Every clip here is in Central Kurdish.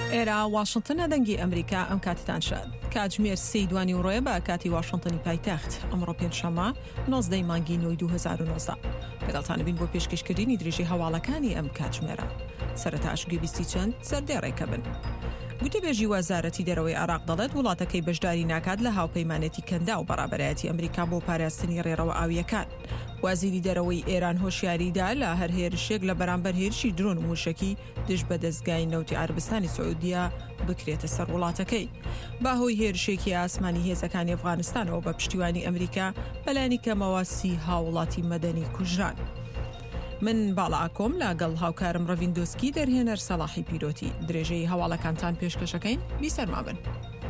ئێرە واشنتن دەنگی ئەمریکا ئەم کاتتان شاد کاتژمێر 3 ڕۆیە بە کاتی واشنتنی پایتەخت ئەمڕۆ پێنجشەممە 19 مانگی 2019 لەگەڵتان بین بۆ پێشکەشکردنی درێژی هەواڵەکانی ئەم کاتژمێرە سەرەتاش گوێبیستی چەند سەردێڕێکە بن. گوتەبێژی وەزارەتی دەرەوەی عێراق دەڵێت وڵاتەکەی بەشداری ناکات لە هاوپەیمانێتی کەندا و بەڕابەرایەتی ئەمریکا بۆ پاراستنی ڕێڕەوە ئاویەکان. وەزیری دەرەوەی ئێران هۆشیاریدا لە هەر هێرشێک لە بەرامبەر هێرشی درۆن و موشەکی دژ بە دەستگای نەوتی عەربستانی سعودیە بکرێتە سەر وڵاتەکەی. باهۆی هێرشێکی ئاسمانی هێزەکانی ئەفغانستانەوە بە پشتیوانی ئەمریکا بەلایانی کەمەوە 30 هاوڵاتی مەدەنی کوژران. من باڵاکۆم لەگەڵ هاوکارم ڕەڤیندۆسکی دەرهێنەر سەلاحی پیرۆتی درێژەی هەواڵەکانتان پێشکەشەکەین بیسەرما بن.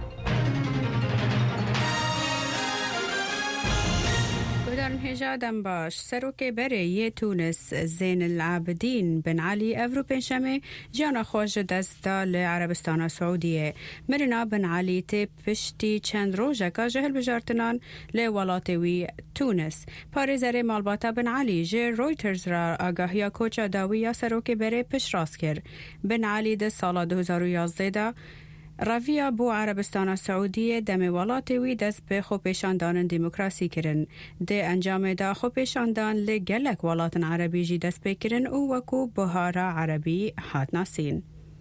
هێژادەم باش سەرۆکێ بەرەیە تونس زین العابدین بن علی ئەڤرو پێنجشەمێ گیانە خۆشە دەستدا لە عەرەبستانە سعودیە. مرنا بن علی تێ پشتی چەند ڕۆژەکە ژە هەڵبژارتنان لە وڵاتێوی تونس. پارێزەرێ ماڵباتە بن علی ژێ ڕۆیترز را ئاگاهیا کۆچە داویە سەرۆکێ بەرێ پشت ڕاست کرد. بن علی دە ساڵە 2011دا ڕاویە بۆ عەرەبستانە سعودیە دەمێ وڵاتێوی دەست بە خۆپێشاندانن دیموکراسی کردن. دێ ئەنجامێدا خۆپێشاندان لە گەلک وڵاتن عەرەبیژی دەست پێکردن و وەکو بوهارە عەرەبی هاتناسین.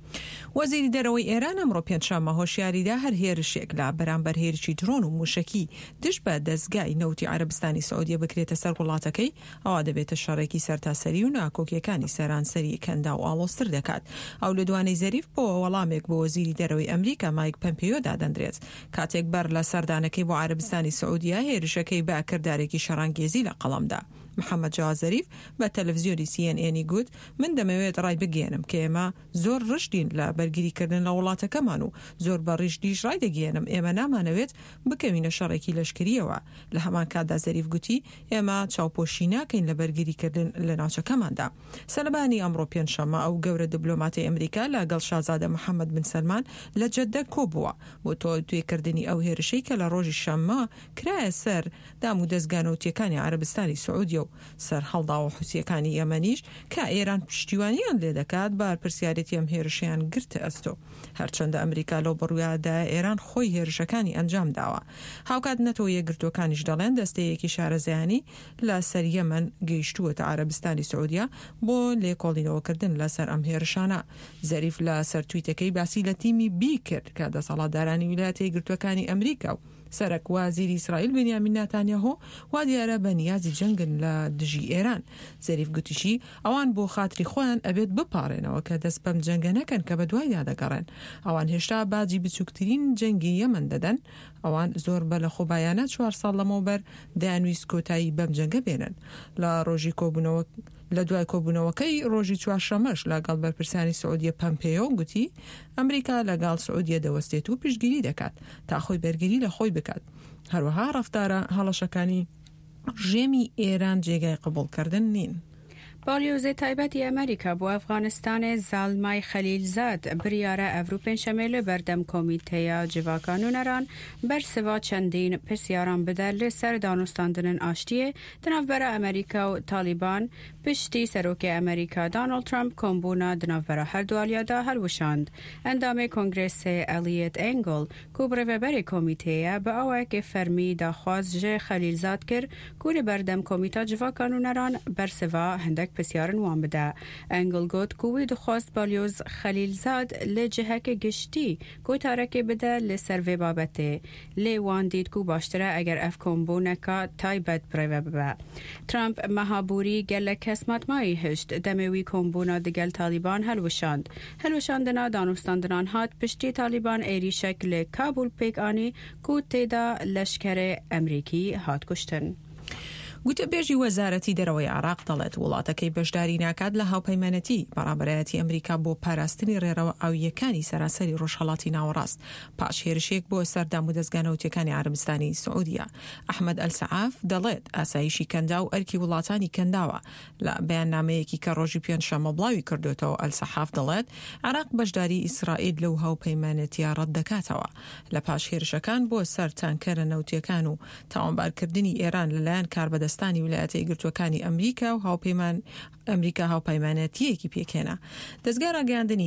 وەزیری دەرەوەی ئێران ئەمڕۆ پێنجشەممە هۆشیاریدا هەر هێرشێک لە بەرامبەر هێرشی درۆن و موشەکی دژ بە دەستگای نەوتی عەربستانی سعودیە بکرێتە سەر وڵاتەکەی ئەوە دەبێتە شەڕێکی سەرتاسەری و ناکۆکیەکانی سەرانسەری کەندا و ئاڵۆزتر دەکات. ئەو لە دوانەی زەریف بۆ وەڵامێک بۆ وەزیری دەرەوەی ئەمریکا مایک پەمپیۆ دادەندرێت کاتێک بەر لە سەردانەکەی بۆ عەربستانی سعودیە هێرشەکەی بە کردارێکی شەڕانگێزی لە قەڵەمدا. محەممەد جاواد زەریف بە تەلەڤیزیۆنی CNN گوت من دەمەوێت ڕای بگێنم کە ئێمە زۆر ڕشتین لە بەرگریکردن لە وڵاتەکەمان و زۆر بە ڕیشتیش ڕای دەگێنم ئێمە نامانەوێت بکەوینە شەڕێکی لەشکریەوە. لە هەمان کاتدا زەریف گوتی ئێمە چاوپۆشی ناکەین لە بەرگریکردن لە ناوچەکەماندا. سەلبانی ئەمڕۆ پێنجشەممە ئەو گەورە دیپلۆماتی ئەمریکا لەگەڵ شازادە محەممەد بن سەلمان لە جەددە کۆبووە بۆ تۆ توێکردنی ئەو هێرشەی کە لە ڕۆژی شەممە کرایە سەر دام و دەستگانەوتیەکانی عەربستانی سعودیە و سەر هەڵدا و حوسیەکانی یەمەنیش کە ئێران پشتیوانیان لێ دەکات بە پرسیارەتی ئەم هێرشیان گرتە ئەستۆ. هەرچەندە ئەمریکا لەو بڕوایەدا ئێران خۆی هێرشەکانی ئەنجام داوە. هاوکات نەتەوە یەکگرتوەکانیش دەڵێن دەستەیەکی شارەزایانی لە سەر یەمەن گەیشتووەتە عەرەبستانی سعودیە بۆ لێکۆڵینەوەکردن لەسەر ئەم هێرشانە. زەریف لە سەر تویتەکەی باسی لە تیمی بی کرد کە دەسەڵاتدارانی ویلایەتە یەکگرتوەکانی ئەمریکا و سەرک وەزیری ئیسرائیل بنیامین نەتانیاهۆ وا دیارە بە نیازی جەنگن لە دژی ئێران. زەریف گوتیشی ئەوان بۆ خاتری خۆیان ئەبێت بپارێنەوە کە دەست بەم جەنگە نەکەن کە بە دوایدا دەگەڕێن. ئەوان هێشتا باجی بچووکترین جەنگی یەمەن دەدەن. ئەوان زۆر بە لە خۆبایانە 4 ساڵ لەمەوبەر دەیانویست کۆتایی بەم جەنگە بێنن. لە ڕۆژی کۆبوونەوە لە دوای کۆبوونەوەکەی ڕۆژی چوارشەمەش لەگەڵ بەرپرسانی سعودیە پەمپێۆ گوتی ئەمریکا لەگەڵ سعودیە دەوەستێت و پشتگیری دەکات تا خۆی بەرگری لە خۆی بکات. هەروەها ڕەفتارە هەڵەشەکانی ڕژێمی ئێران جێگای قبوڵکردن نین. باڵیۆزی تایبەتی ئەمریکا بۆ ئەفغانستانê زاڵمای خەلیلزاد بریارە ئەڤرو پێنجشەمێ لە بەردەم کۆمیتەیە جیڤاکانونەران بەرسڤا چەندین پرسیاران بدە لەسەر دانوستاندنن ئاشتیە دناوبەرە ئەمریکا و تالیبان پشتی سەرۆکی ئەمریکا دۆناڵد ترامپ کۆمبوونە دناوبەرە هەردووەلیادا هەڵوشاند. ئەندامێ کۆنگرێسێ ئەلیەت ئەنگڵ کو بڕێڤەبەری کۆمیتەیە بە ئەوەیەکی فەرمی داخواست ژێ خەلیلزاد کرد کوری بەردەم کۆمیتە جیڤاکانونەران بەرسڤا هەندێک پرسیارن وان بدە. ئەنگڵ گوت کوی دخواست بالیۆز خەلیلزاد لە جهەکە گشتی کۆتارەکێ بدە لەسەر vê بابەتێ. لێ وان دیت کو باشترە ئەگەر ئەف کۆمبوونەکە تایبەت بڕێوە ببە. ترامپ مەهابووری گەلە کەس ماتمایی هشت دەمێوی کۆمبوونە دەگەل تالیبان هەلوشاندنا دانوستاندنان هات پشتی تالیبان ئێریشەک لە کابول پێکانی کو تێدا لەشکرە ئەمریکی هات کوشتن. گوتەبێژی وەزارەتی دەرەوەی عێراق دەڵێت وڵاتەکەی بەشداری ناکات لە هاوپەیمانەتی بەڕابەرایەتی ئەمریکا بۆ پاراستنی ڕێڕەوە ئاویەکانی سەراسەری ڕۆژهەڵاتی ناوەڕاست پاش هێرشێک بۆ سەردام و دەستگانەوتیەکانی عەربستانی سعودیە. ئەحمەد ئەلسەعاف دەڵێت ئاسایشی کەندا و ئەرکی وڵاتانی کەنداوە. لە بەیاننامەیەکی کە ڕۆژی پێنجشەممە بڵاوی کردوێتەوە ئەلسەعاف دەڵێت عێراق بەشداری ئیسرائیل لەو هاوپەیمانەتیە ڕەت دەکاتەوە. لە پاش هێرشەکان بۆ سەر تانکەرە نەوتیەکان و تاوانبارکردنی ئێران لەلایەن کاربەدەستانی ویلایەتە یەکگرتوەکانی ئەمریکا و ئەمریکا هاوپەیمانەتیەکی پێکێنا. دەستگا ڕاگەیاندنی